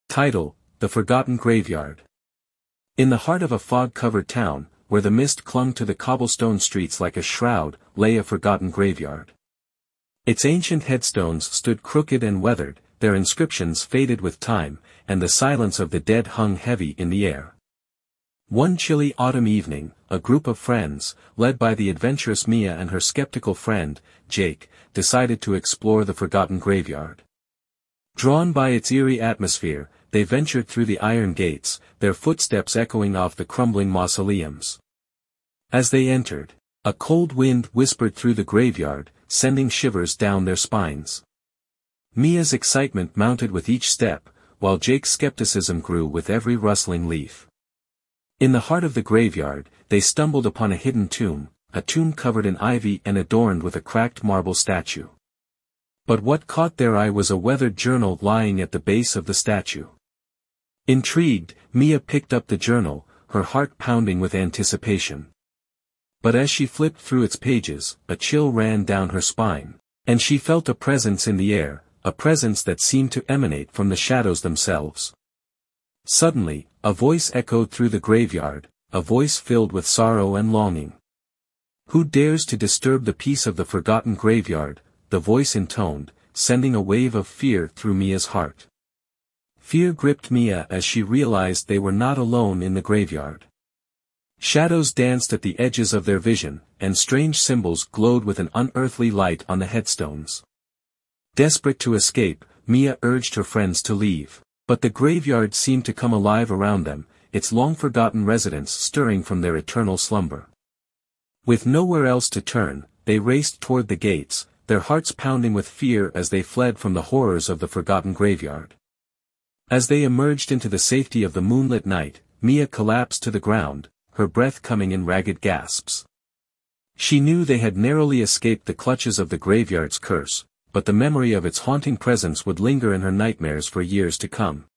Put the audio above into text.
Title: The Forgotten Graveyard. In the heart of a fog-covered town, where the mist clung to the cobblestone streets like a shroud, lay a forgotten graveyard. Its ancient headstones stood crooked and weathered, their inscriptions faded with time, and the silence of the dead hung heavy in the air. One chilly autumn evening, a group of friends, led by the adventurous Mia and her skeptical friend, Jake, decided to explore the forgotten graveyard. Drawn by its eerie atmosphere, they ventured through the iron gates, their footsteps echoing off the crumbling mausoleums. As they entered, a cold wind whispered through the graveyard, sending shivers down their spines. Mia's excitement mounted with each step, while Jake's skepticism grew with every rustling leaf. In the heart of the graveyard, they stumbled upon a hidden tomb, a tomb covered in ivy and adorned with a cracked marble statue. But what caught their eye was a weathered journal lying at the base of the statue. Intrigued, Mia picked up the journal, her heart pounding with anticipation. But as she flipped through its pages, a chill ran down her spine, and she felt a presence in the air, a presence that seemed to emanate from the shadows themselves. Suddenly, a voice echoed through the graveyard, a voice filled with sorrow and longing. "Who dares to disturb the peace of the forgotten graveyard?" the voice intoned, sending a wave of fear through Mia's heart. Fear gripped Mia as she realized they were not alone in the graveyard. Shadows danced at the edges of their vision, and strange symbols glowed with an unearthly light on the headstones. Desperate to escape, Mia urged her friends to leave, but the graveyard seemed to come alive around them, its long-forgotten residents stirring from their eternal slumber. With nowhere else to turn, they raced toward the gates, their hearts pounding with fear as they fled from the horrors of the forgotten graveyard. As they emerged into the safety of the moonlit night, Mia collapsed to the ground, her breath coming in ragged gasps. She knew they had narrowly escaped the clutches of the graveyard's curse, but the memory of its haunting presence would linger in her nightmares for years to come.